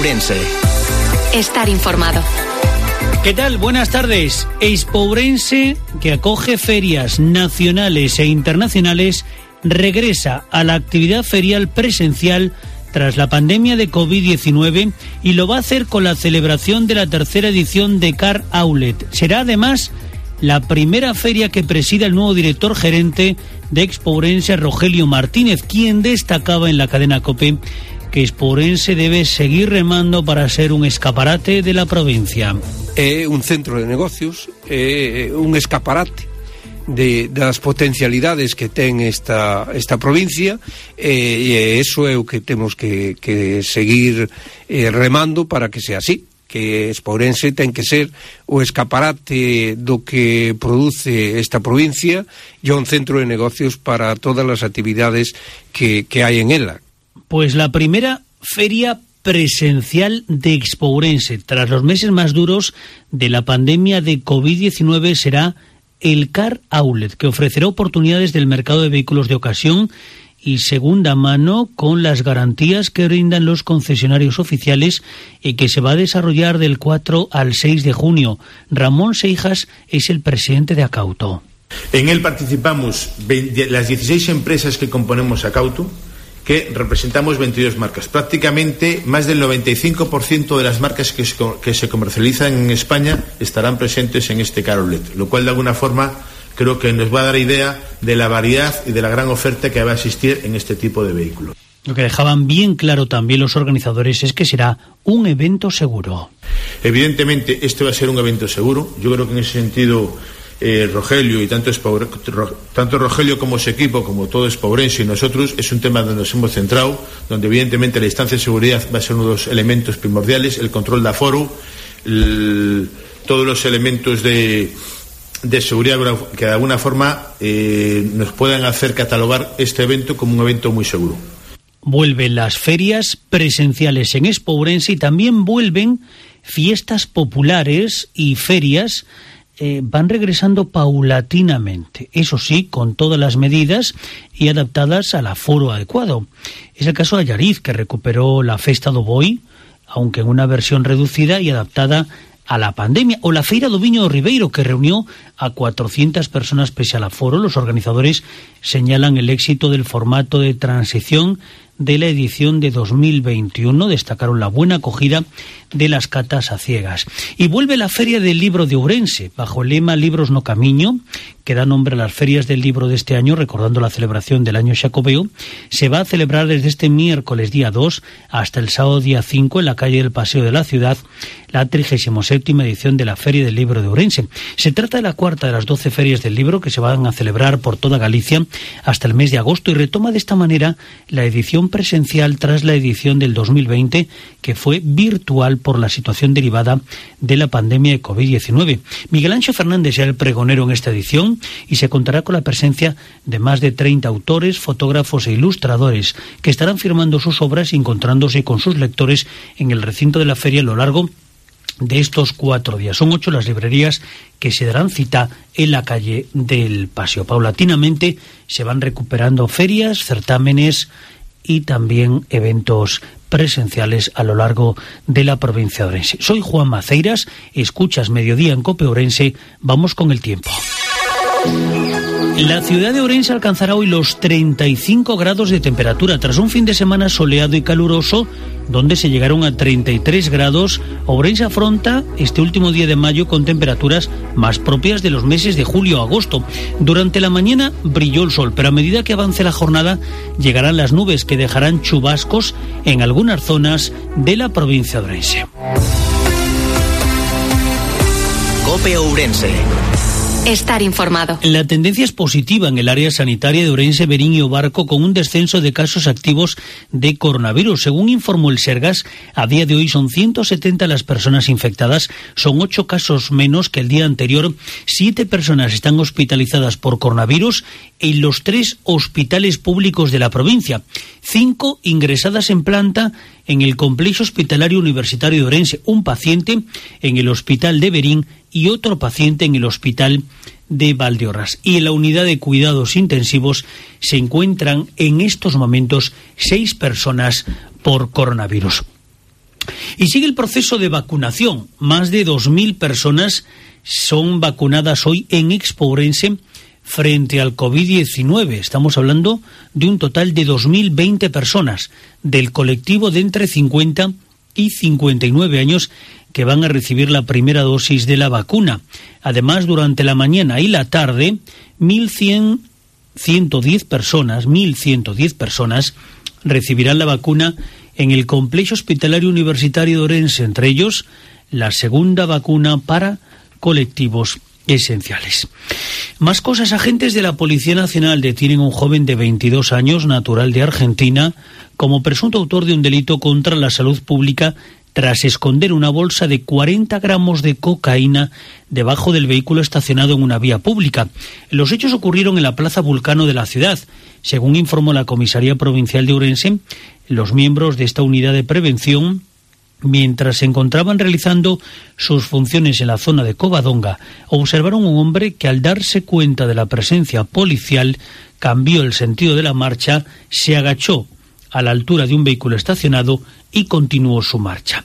Ourense. Estar informado. ¿Qué tal? Buenas tardes. Expo Ourense, que acoge ferias nacionales e internacionales, regresa a la actividad ferial presencial tras la pandemia de COVID-19 y lo va a hacer con la celebración de la tercera edición de Car Outlet. Será además la primera feria que presida el nuevo director gerente de Expo Ourense, Rogelio Martínez, quien destacaba en la cadena COPE que Expo Ourense debe seguir remando para ser un escaparate de la provincia. É un centro de negocios, é un escaparate das potencialidades que ten esta provincia, e eso é o que temos que seguir remando para que sea así, que Expo Ourense ten que ser o escaparate do que produce esta provincia e un centro de negocios para todas as actividades que hai en ela. Pues la primera feria presencial de Expo Ourense tras los meses más duros de la pandemia de COVID-19 será el Car Outlet, que ofrecerá oportunidades del mercado de vehículos de ocasión y segunda mano con las garantías que brindan los concesionarios oficiales y que se va a desarrollar del 4 al 6 de junio. Ramón Seijas es el presidente de Acauto. En él participamos las 16 empresas que componemos Acauto, que representamos 22 marcas. Prácticamente más del 95% de las marcas que se comercializan en España estarán presentes en este Car Outlet, lo cual de alguna forma creo que nos va a dar idea de la variedad y de la gran oferta que va a existir en este tipo de vehículos. Lo que dejaban bien claro también los organizadores es que será un evento seguro. Evidentemente este va a ser un evento seguro. Yo creo que en ese sentido Rogelio y tanto Rogelio como su equipo, como todo Expo Ourense y nosotros, es un tema donde nos hemos centrado, donde evidentemente la distancia de seguridad va a ser uno de los elementos primordiales, el control de aforo, todos los elementos de seguridad que de alguna forma nos puedan hacer catalogar este evento como un evento muy seguro. Vuelven las ferias presenciales en Expo Ourense y también vuelven fiestas populares y ferias. Van regresando paulatinamente, eso sí, con todas las medidas y adaptadas al aforo adecuado. Es el caso de Allariz, que recuperó la Festa do Boi, aunque en una versión reducida y adaptada a la pandemia, o la Feira do Viño do Ribeiro, que reunió a 400 personas pese al aforo. Los organizadores señalan el éxito del formato de transición de la edición de 2021, destacaron la buena acogida de las catas a ciegas. Y vuelve la Feria del Libro de Ourense, bajo el lema Libros no Camiño, que da nombre a las ferias del libro de este año, recordando la celebración del año Xacobeo. Se va a celebrar desde este miércoles día 2 hasta el sábado día 5 en la calle del Paseo de la Ciudad, la 37ª edición de la Feria del Libro de Ourense. Se trata de la cuarta de las 12 ferias del libro que se van a celebrar por toda Galicia hasta el mes de agosto y retoma de esta manera la edición presencial tras la edición del 2020, que fue virtual por la situación derivada de la pandemia de COVID-19. Miguel Ángel Fernández será el pregonero en esta edición y se contará con la presencia de más de 30 autores, fotógrafos e ilustradores que estarán firmando sus obras y encontrándose con sus lectores en el recinto de la feria a lo largo de estos 4 días. Son 8 las librerías que se darán cita en la calle del Paseo. Paulatinamente se van recuperando ferias, certámenes y también eventos presenciales a lo largo de la provincia de Ourense. Soy Juan Maceiras, escuchas Mediodía en COPE Ourense. Vamos con el tiempo. La ciudad de Ourense alcanzará hoy los 35 grados de temperatura tras un fin de semana soleado y caluroso, donde se llegaron a 33 grados. Ourense afronta este último día de mayo con temperaturas más propias de los meses de julio a agosto. Durante la mañana brilló el sol, pero a medida que avance la jornada llegarán las nubes que dejarán chubascos en algunas zonas de la provincia de Ourense. COPE Ourense. Estar informado. La tendencia es positiva en el área sanitaria de Ourense, Verín y Obarco, con un descenso de casos activos de coronavirus. Según informó el Sergas, a día de hoy son 170 las personas infectadas, son 8 casos menos que el día anterior. 7 personas están hospitalizadas por coronavirus en los 3 hospitales públicos de la provincia. 5 ingresadas en planta en el complejo hospitalario universitario de Ourense, un paciente en el hospital de Verín y otro paciente en el hospital de Valdeorras. Y en la unidad de cuidados intensivos se encuentran en estos momentos 6 personas por coronavirus. Y sigue el proceso de vacunación. Más de 2.000 personas son vacunadas hoy en Expourense frente al COVID-19. Estamos hablando de un total de 2.020 personas del colectivo de entre 50 y 59 años que van a recibir la primera dosis de la vacuna. Además, durante la mañana y la tarde, 1.110 personas recibirán la vacuna en el Complejo Hospitalario Universitario de Ourense, entre ellos la segunda vacuna para colectivos esenciales. Más cosas. Agentes de la Policía Nacional detienen a un joven de 22 años, natural de Argentina, como presunto autor de un delito contra la salud pública tras esconder una bolsa de 40 gramos de cocaína debajo del vehículo estacionado en una vía pública. Los hechos ocurrieron en la Plaza Vulcano de la ciudad. Según informó la Comisaría Provincial de Ourense, los miembros de esta unidad de prevención, mientras se encontraban realizando sus funciones en la zona de Covadonga, observaron a un hombre que, al darse cuenta de la presencia policial, cambió el sentido de la marcha, se agachó a la altura de un vehículo estacionado y continuó su marcha.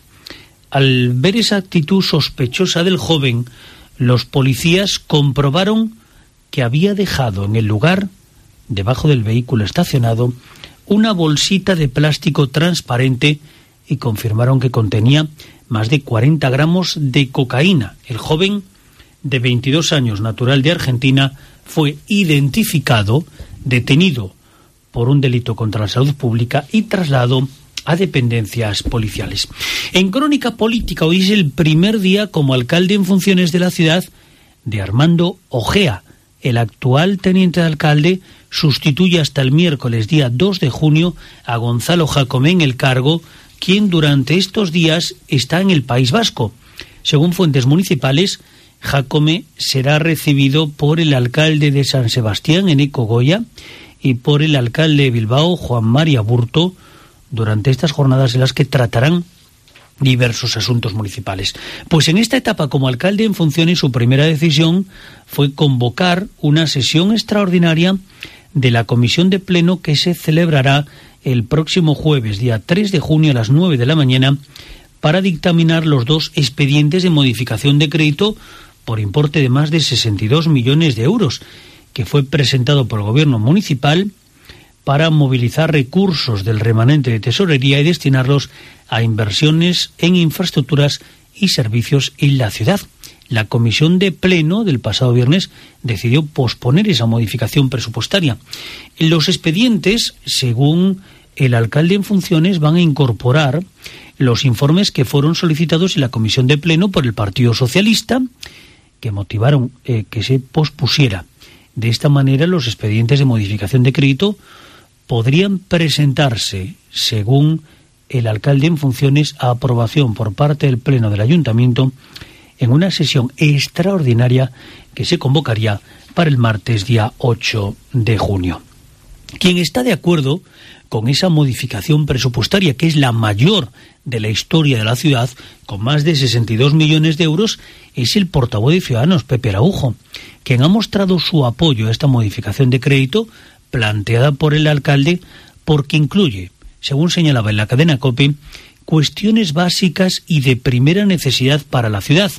Al ver esa actitud sospechosa del joven, los policías comprobaron que había dejado en el lugar, debajo del vehículo estacionado, una bolsita de plástico transparente y confirmaron que contenía más de 40 gramos de cocaína. El joven, de 22 años, natural de Argentina, fue identificado, detenido por un delito contra la salud pública y trasladado a dependencias policiales. En crónica política, hoy es el primer día como alcalde en funciones de la ciudad de Armando Ojea. El actual teniente de alcalde sustituye hasta el miércoles día 2 de junio a Gonzalo Jacome en el cargo, quien durante estos días está en el País Vasco. Según fuentes municipales, Jacome será recibido por el alcalde de San Sebastián, Eneco Goya, y por el alcalde de Bilbao, Juan María Burto, durante estas jornadas en las que tratarán diversos asuntos municipales. Pues en esta etapa como alcalde en funciones, su primera decisión fue convocar una sesión extraordinaria de la Comisión de Pleno que se celebrará el próximo jueves, día 3 de junio a las 9 de la mañana, para dictaminar los dos expedientes de modificación de crédito por importe de más de 62 millones de euros, que fue presentado por el Gobierno municipal para movilizar recursos del remanente de tesorería y destinarlos a inversiones en infraestructuras y servicios en la ciudad. La Comisión de Pleno del pasado viernes decidió posponer esa modificación presupuestaria. Los expedientes, según el alcalde en funciones, van a incorporar los informes que fueron solicitados en la Comisión de Pleno por el Partido Socialista, que motivaron que se pospusiera. De esta manera, los expedientes de modificación de crédito podrían presentarse, según el alcalde en funciones, a aprobación por parte del Pleno del Ayuntamiento en una sesión extraordinaria que se convocaría para el martes día 8 de junio. Quien está de acuerdo con esa modificación presupuestaria, que es la mayor de la historia de la ciudad, con más de 62 millones de euros, es el portavoz de Ciudadanos, Pepe Araujo, quien ha mostrado su apoyo a esta modificación de crédito planteada por el alcalde, porque incluye, según señalaba en la cadena COPE, cuestiones básicas y de primera necesidad para la ciudad.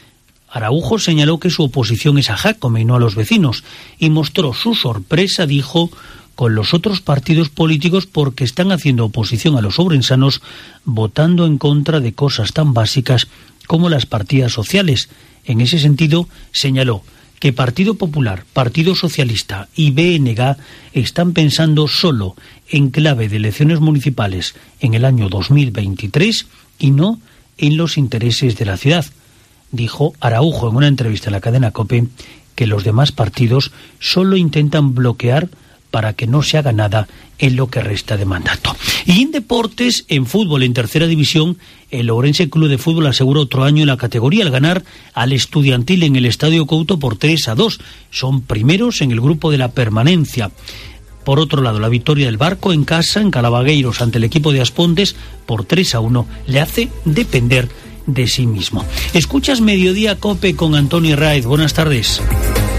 Araujo señaló que su oposición es a Jacome y no a los vecinos, y mostró su sorpresa, dijo, con los otros partidos políticos porque están haciendo oposición a los ourensanos, votando en contra de cosas tan básicas como las partidas sociales. En ese sentido, señaló que Partido Popular, Partido Socialista y BNG están pensando solo en clave de elecciones municipales en el año 2023 y no en los intereses de la ciudad. Dijo Araujo en una entrevista a la cadena COPE que los demás partidos solo intentan bloquear para que no se haga nada en lo que resta de mandato. Y en deportes, en fútbol, en tercera división, el Ourense Club de Fútbol asegura otro año en la categoría al ganar al Estudiantil en el Estadio Couto por 3-2. Son primeros en el grupo de la permanencia. Por otro lado, la victoria del Barco en casa, en Calabagueiros, ante el equipo de Aspontes por 3-1, le hace depender de sí mismo. Escuchas Mediodía Cope con Antonio Raiz. Buenas tardes.